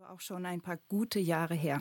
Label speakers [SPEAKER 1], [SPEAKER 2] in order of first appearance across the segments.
[SPEAKER 1] auch schon ein paar gute Jahre her.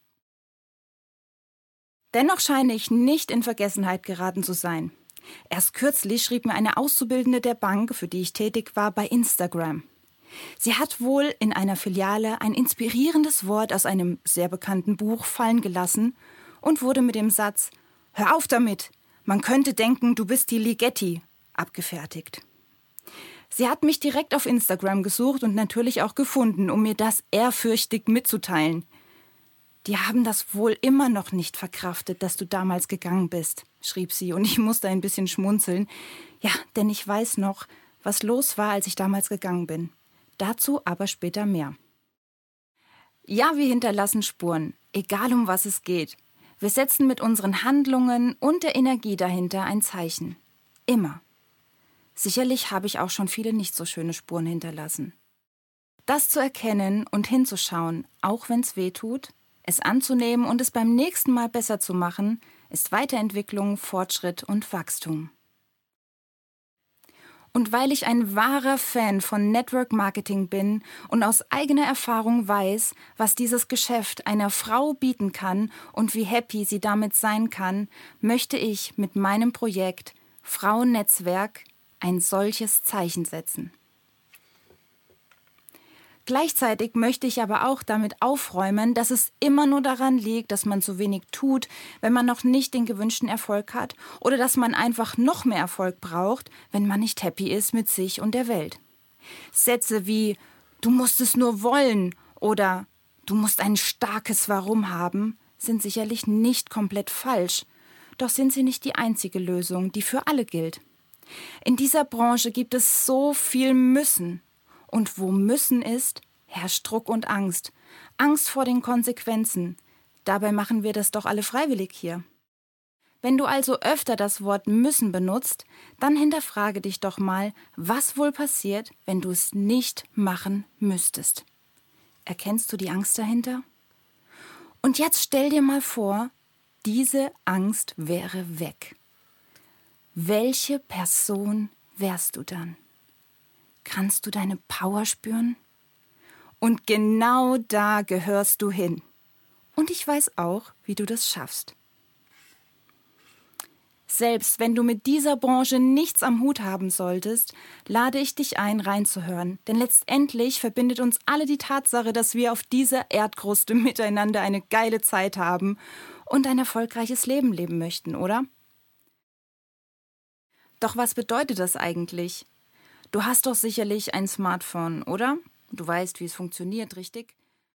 [SPEAKER 1] Dennoch scheine ich nicht in Vergessenheit geraten zu sein. Erst kürzlich schrieb mir eine Auszubildende der Bank, für die ich tätig war, bei Instagram. Sie hat wohl in einer Filiale ein inspirierendes Wort aus einem sehr bekannten Buch fallen gelassen und wurde mit dem Satz »Hör auf damit! Man könnte denken, du bist die Ligeti« abgefertigt. Sie hat mich direkt auf Instagram gesucht und natürlich auch gefunden, um mir das ehrfürchtig mitzuteilen. »Die haben das wohl immer noch nicht verkraftet, dass du damals gegangen bist«, schrieb sie, und ich musste ein bisschen schmunzeln. Ja, denn ich weiß noch, was los war, als ich damals gegangen bin. Dazu aber später mehr. Ja, wir hinterlassen Spuren, egal um was es geht. Wir setzen mit unseren Handlungen und der Energie dahinter ein Zeichen. Immer. Sicherlich habe ich auch schon viele nicht so schöne Spuren hinterlassen. Das zu erkennen und hinzuschauen, auch wenn es weh tut, es anzunehmen und es beim nächsten Mal besser zu machen, ist Weiterentwicklung, Fortschritt und Wachstum. Und weil ich ein wahrer Fan von Network Marketing bin und aus eigener Erfahrung weiß, was dieses Geschäft einer Frau bieten kann und wie happy sie damit sein kann, möchte ich mit meinem Projekt Frauennetzwerk ein solches Zeichen setzen. Gleichzeitig möchte ich aber auch damit aufräumen, dass es immer nur daran liegt, dass man zu wenig tut, wenn man noch nicht den gewünschten Erfolg hat, oder dass man einfach noch mehr Erfolg braucht, wenn man nicht happy ist mit sich und der Welt. Sätze wie »Du musst es nur wollen« oder »Du musst ein starkes Warum haben« sind sicherlich nicht komplett falsch, doch sind sie nicht die einzige Lösung, die für alle gilt. In dieser Branche gibt es so viel Müssen. Und wo Müssen ist, herrscht Druck und Angst. Angst vor den Konsequenzen. Dabei machen wir das doch alle freiwillig hier. Wenn du also öfter das Wort müssen benutzt, dann hinterfrage dich doch mal, was wohl passiert, wenn du es nicht machen müsstest. Erkennst du die Angst dahinter? Und jetzt stell dir mal vor, diese Angst wäre weg. Welche Person wärst du dann? Kannst du deine Power spüren? Und genau da gehörst du hin. Und ich weiß auch, wie du das schaffst. Selbst wenn du mit dieser Branche nichts am Hut haben solltest, lade ich dich ein, reinzuhören. Denn letztendlich verbindet uns alle die Tatsache, dass wir auf dieser Erdkruste miteinander eine geile Zeit haben und ein erfolgreiches Leben leben möchten, oder? Doch was bedeutet das eigentlich? Du hast doch sicherlich ein Smartphone, oder? Du weißt, wie es funktioniert, richtig?